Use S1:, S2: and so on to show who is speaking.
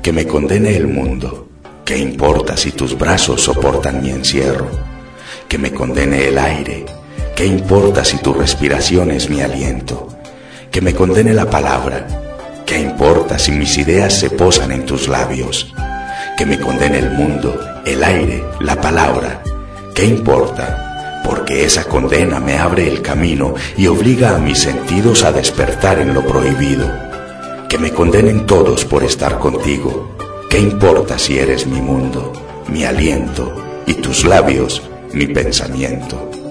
S1: Que me condene el mundo, ¿qué importa si tus brazos soportan mi encierro? Que me condene el aire, ¿qué importa si tu respiración es mi aliento? Que me condene la palabra, ¿qué importa si mis ideas se posan en tus labios? Que me condene el mundo, el aire, la palabra, ¿qué importa? Porque esa condena me abre el camino y obliga a mis sentidos a despertar en lo prohibido. Que me condenen todos por estar contigo, ¿qué importa si eres mi mundo, mi aliento y tus labios, mi pensamiento?